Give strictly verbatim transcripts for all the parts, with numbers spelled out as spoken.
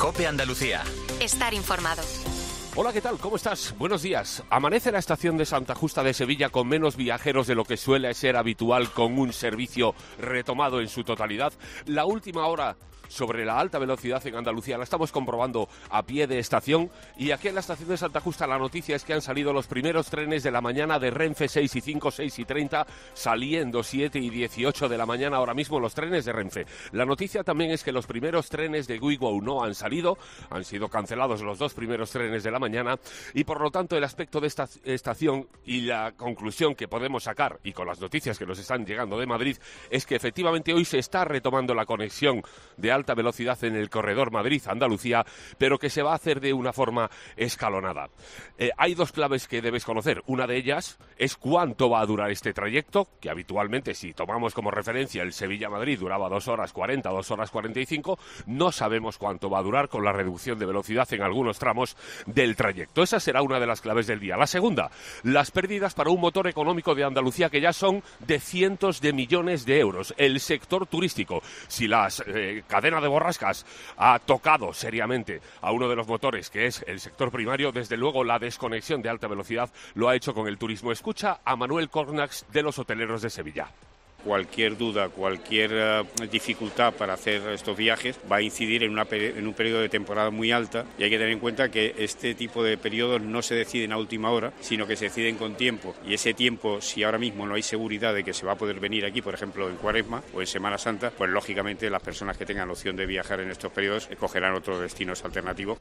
COPE Andalucía. Estar informado. Hola, ¿qué tal? ¿Cómo estás? Buenos días. Amanece la estación de Santa Justa de Sevilla con menos viajeros de lo que suele ser habitual, con un servicio retomado en su totalidad. La última hora sobre la alta velocidad en Andalucía la estamos comprobando a pie de estación, y aquí en la estación de Santa Justa la noticia es que han salido los primeros trenes de la mañana de Renfe, seis y cinco, seis y treinta, saliendo siete y dieciocho de la mañana ahora mismo los trenes de Renfe. La noticia también es que los primeros trenes de Ouigo no han salido, han sido cancelados los dos primeros trenes de la mañana, y por lo tanto el aspecto de esta estación y la conclusión que podemos sacar, y con las noticias que nos están llegando de Madrid, es que efectivamente hoy se está retomando la conexión de alta velocidad en el corredor Madrid-Andalucía, pero que se va a hacer de una forma escalonada. Eh, hay dos claves que debes conocer. Una de ellas es cuánto va a durar este trayecto, que habitualmente, si tomamos como referencia el Sevilla-Madrid, duraba dos horas cuarenta, dos horas cuarenta y cinco. No sabemos cuánto va a durar con la reducción de velocidad en algunos tramos del trayecto. Esa será una de las claves del día. La segunda, las pérdidas para un motor económico de Andalucía que ya son de cientos de millones de euros. El sector turístico. Si las eh, cadenas de borrascas ha tocado seriamente a uno de los motores, que es el sector primario, desde luego la desconexión de alta velocidad lo ha hecho con el turismo. Escucha a Manuel Cornax de los Hoteleros de Sevilla. Cualquier duda, cualquier uh, dificultad para hacer estos viajes va a incidir en, una peri- en un periodo de temporada muy alta, y hay que tener en cuenta que este tipo de periodos no se deciden a última hora, sino que se deciden con tiempo, y ese tiempo, si ahora mismo no hay seguridad de que se va a poder venir aquí, por ejemplo en Cuaresma o en Semana Santa, pues lógicamente las personas que tengan opción de viajar en estos periodos escogerán otros destinos alternativos.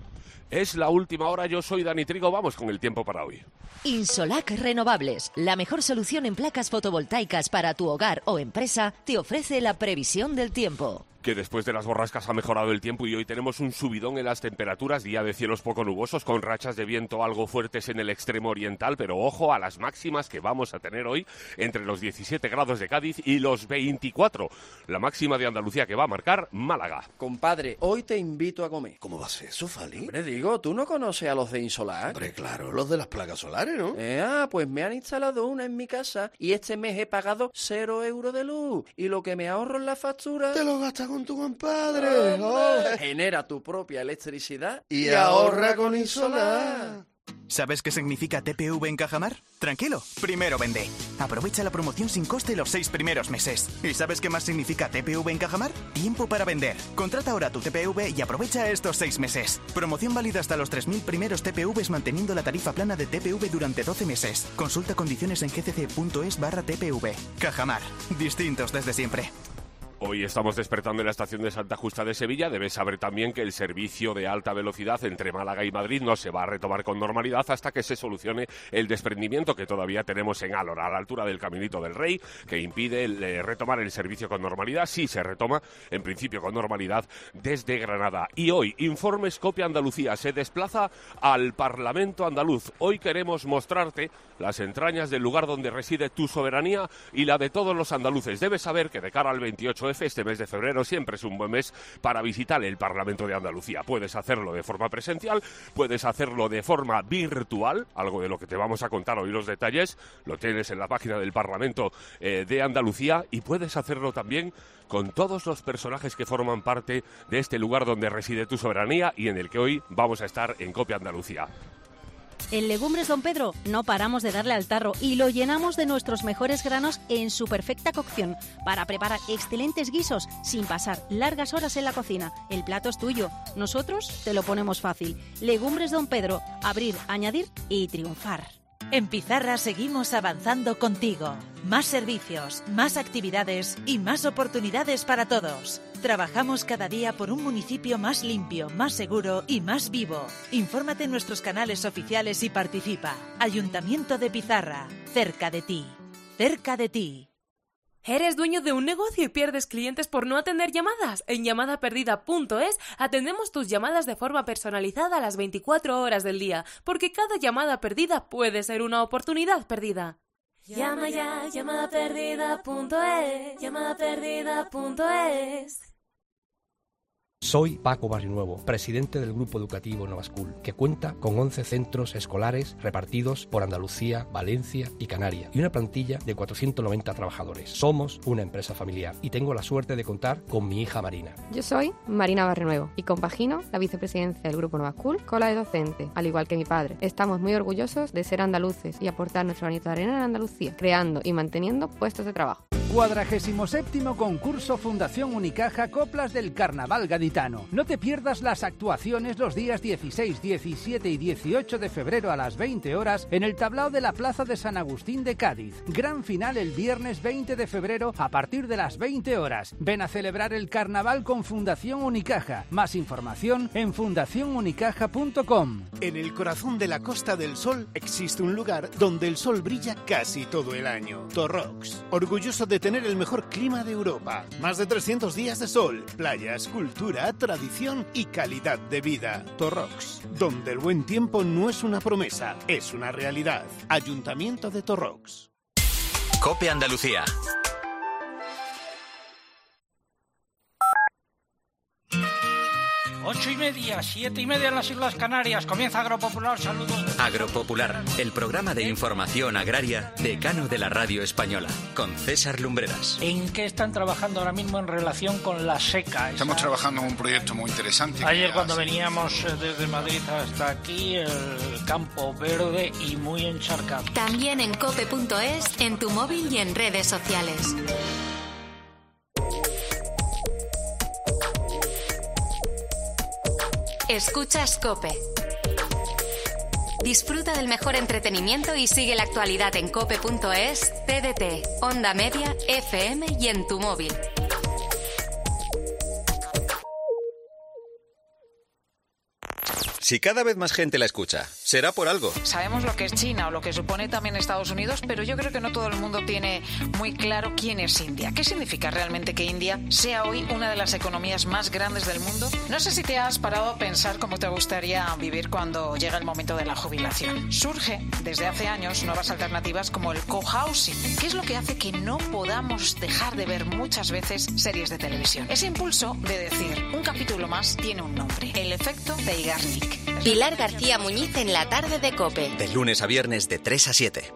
Es la última hora, yo soy Dani Trigo, vamos con el tiempo para hoy. Insolac Renovables, la mejor solución en placas fotovoltaicas para tu hogar o empresa, te ofrece la previsión del tiempo. Que después de las borrascas ha mejorado el tiempo y hoy tenemos un subidón en las temperaturas, día de cielos poco nubosos con rachas de viento algo fuertes en el extremo oriental, pero ojo a las máximas que vamos a tener hoy entre los diecisiete grados de Cádiz y los veinticuatro, la máxima de Andalucía que va a marcar Málaga. Compadre, hoy te invito a comer. ¿Cómo va a ser eso, Fali? Hombre, digo, ¿tú no conoces a los de Insolac? Hombre, claro, los de las placas solares, ¿no? Eh, ah, pues me han instalado una en mi casa y este mes he pagado cero euros de luz, y lo que me ahorro en la factura... Te lo gastas con tu compadre. Oh, genera tu propia electricidad y, y ahorra con Insolac. ¿Sabes qué significa T P V en Cajamar? Tranquilo, primero vende. Aprovecha la promoción sin coste los seis primeros meses. ¿Y sabes qué más significa T P V en Cajamar? Tiempo para vender. Contrata ahora tu T P V y aprovecha estos seis meses. Promoción válida hasta los tres mil primeros T P Vs manteniendo la tarifa plana de T P V durante doce meses. Consulta condiciones en gcc.es barra TPV. Cajamar. Distintos desde siempre. Hoy estamos despertando en la estación de Santa Justa de Sevilla. Debes saber también que el servicio de alta velocidad entre Málaga y Madrid no se va a retomar con normalidad hasta que se solucione el desprendimiento que todavía tenemos en Álora, a la altura del Caminito del Rey, que impide el, eh, retomar el servicio con normalidad. Sí se retoma, en principio con normalidad, desde Granada. Y hoy, Informes COPE Andalucía se desplaza al Parlamento andaluz. Hoy queremos mostrarte las entrañas del lugar donde reside tu soberanía y la de todos los andaluces. Debes saber que de cara al veintiocho F, este mes de febrero siempre es un buen mes para visitar el Parlamento de Andalucía. Puedes hacerlo de forma presencial, puedes hacerlo de forma virtual, algo de lo que te vamos a contar hoy los detalles, lo tienes en la página del Parlamento eh, de Andalucía, y puedes hacerlo también con todos los personajes que forman parte de este lugar donde reside tu soberanía y en el que hoy vamos a estar en COPE Andalucía. En Legumbres Don Pedro no paramos de darle al tarro y lo llenamos de nuestros mejores granos en su perfecta cocción para preparar excelentes guisos sin pasar largas horas en la cocina. El plato es tuyo, nosotros te lo ponemos fácil. Legumbres Don Pedro, abrir, añadir y triunfar. En Pizarra seguimos avanzando contigo. Más servicios, más actividades y más oportunidades para todos. Trabajamos cada día por un municipio más limpio, más seguro y más vivo. Infórmate en nuestros canales oficiales y participa. Ayuntamiento de Pizarra, cerca de ti. Cerca de ti. ¿Eres dueño de un negocio y pierdes clientes por no atender llamadas? En llamada perdida punto es atendemos tus llamadas de forma personalizada a las veinticuatro horas del día, porque cada llamada perdida puede ser una oportunidad perdida. Llama ya, llamada perdida punto es, llamada perdida punto es. Soy Paco Barrionuevo, presidente del Grupo Educativo Nova School, que cuenta con once centros escolares repartidos por Andalucía, Valencia y Canarias, y una plantilla de cuatrocientos noventa trabajadores. Somos una empresa familiar y tengo la suerte de contar con mi hija Marina. Yo soy Marina Barrionuevo y compagino la vicepresidencia del Grupo Nova School con la de docente, al igual que mi padre. Estamos muy orgullosos de ser andaluces y aportar nuestro granito de arena en Andalucía, creando y manteniendo puestos de trabajo. cuadragésimo séptimo concurso Fundación Unicaja Coplas del Carnaval Gaditano. No te pierdas las actuaciones los días dieciséis, diecisiete y dieciocho de febrero a las veinte horas en el tablao de la Plaza de San Agustín de Cádiz. Gran final el viernes veinte de febrero a partir de las veinte horas. Ven a celebrar el carnaval con Fundación Unicaja. Más información en fundación unicaja punto com. En el corazón de la Costa del Sol existe un lugar donde el sol brilla casi todo el año. Torrox, orgulloso de tener el mejor clima de Europa. Más de trescientos días de sol, playas, cultura, tradición y calidad de vida. Torrox, donde el buen tiempo no es una promesa, es una realidad. Ayuntamiento de Torrox. COPE Andalucía. Ocho y media, siete y media en las Islas Canarias. Comienza Agropopular, saludos. Agropopular, el programa de información agraria decano de la radio española, con César Lumbreras. ¿En qué están trabajando ahora mismo en relación con la seca? Estamos Esa... trabajando en un proyecto muy interesante. Ayer cuando veníamos desde Madrid hasta aquí, el campo verde y muy encharcado. También en cope punto es, en tu móvil y en redes sociales. Escuchas COPE. Disfruta del mejor entretenimiento y sigue la actualidad en cope punto es, T D T, Onda Media, F M y en tu móvil. Si cada vez más gente la escucha, será por algo. Sabemos lo que es China o lo que supone también Estados Unidos, pero yo creo que no todo el mundo tiene muy claro quién es India. ¿Qué significa realmente que India sea hoy una de las economías más grandes del mundo? No sé si te has parado a pensar cómo te gustaría vivir cuando llega el momento de la jubilación. Surge desde hace años nuevas alternativas como el cohousing, que es lo que hace que no podamos dejar de ver muchas veces series de televisión. Ese impulso de decir, un capítulo más tiene un nombre, el efecto Zeigarnik. Pilar García Muñiz en la tarde de COPE. De lunes a viernes de tres a siete.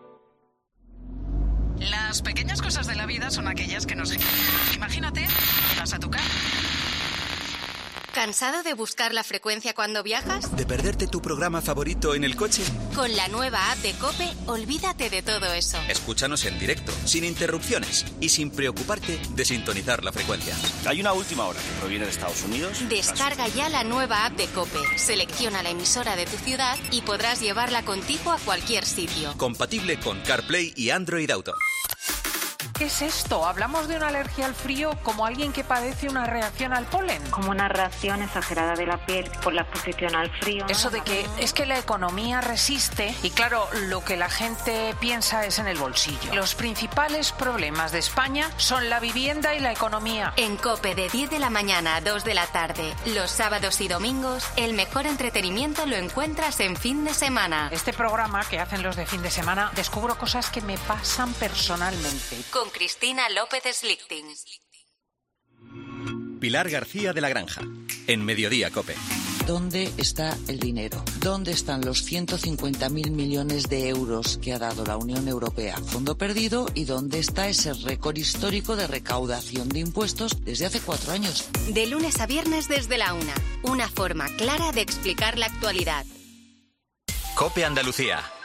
Las pequeñas cosas de la vida son aquellas que nos... Imagínate, vas a tu casa. ¿Cansado de buscar la frecuencia cuando viajas? ¿De perderte tu programa favorito en el coche? Con la nueva app de COPE, olvídate de todo eso. Escúchanos en directo, sin interrupciones y sin preocuparte de sintonizar la frecuencia. Hay una última hora que proviene de Estados Unidos. Descarga ya la nueva app de COPE. Selecciona la emisora de tu ciudad y podrás llevarla contigo a cualquier sitio. Compatible con CarPlay y Android Auto. ¿Qué es esto? ¿Hablamos de una alergia al frío como alguien que padece una reacción al polen? Como una reacción exagerada de la piel por la exposición al frío. Eso de que es que la economía resiste y claro, lo que la gente piensa es en el bolsillo. Los principales problemas de España son la vivienda y la economía. En COPE de diez de la mañana a dos de la tarde, los sábados y domingos, el mejor entretenimiento lo encuentras en fin de semana. Este programa que hacen los de fin de semana, descubro cosas que me pasan personalmente. Con Cristina López Slichting. Pilar García de la Granja, en Mediodía COPE. ¿Dónde está el dinero? ¿Dónde están los ciento cincuenta mil millones de euros que ha dado la Unión Europea a fondo perdido? ¿Y dónde está ese récord histórico de recaudación de impuestos desde hace cuatro años? De lunes a viernes desde la una. Una forma clara de explicar la actualidad. COPE Andalucía.